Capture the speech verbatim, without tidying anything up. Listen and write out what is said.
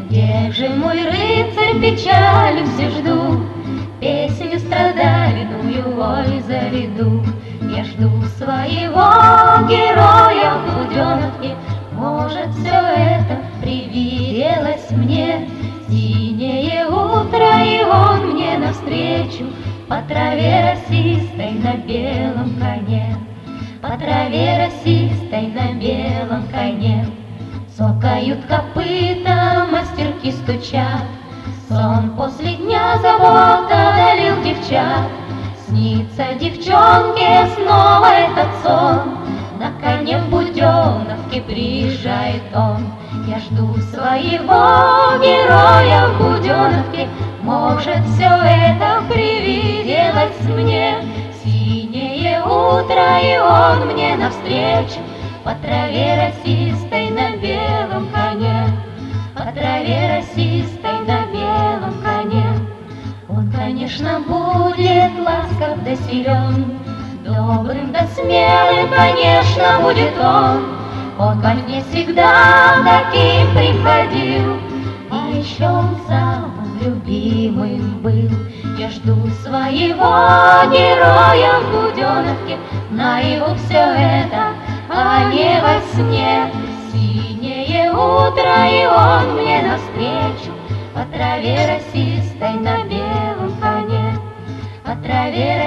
Где же мой рыцарь, печалью все жду, песню страдальную, ой, заведу. Я жду своего героя в буденовке. Может, все это привиделось мне. Синее утро, и он мне навстречу по траве росистой на белом коне, по траве росистой на белом коне. Цокают копыта, мастерки стучат, сон после дня забот одолел девчат. Снится девчонке снова этот сон, на коне в буденовке приезжает он. Я жду своего героя в буденовке. Может, все это привиделось мне. Синее утро, и он мне навстречу по траве росистой на белом коне, по траве росистой на белом коне. Он, конечно, будет ласков да силен, добрым да смелым, конечно, будет он. Он ко мне всегда таким приходил, и еще он самым любимым был. Я жду своего героя в буденовке, наяву все это, а не во сне. Синее утро, и он мне навстречу по траве росистой на белом коне, по траве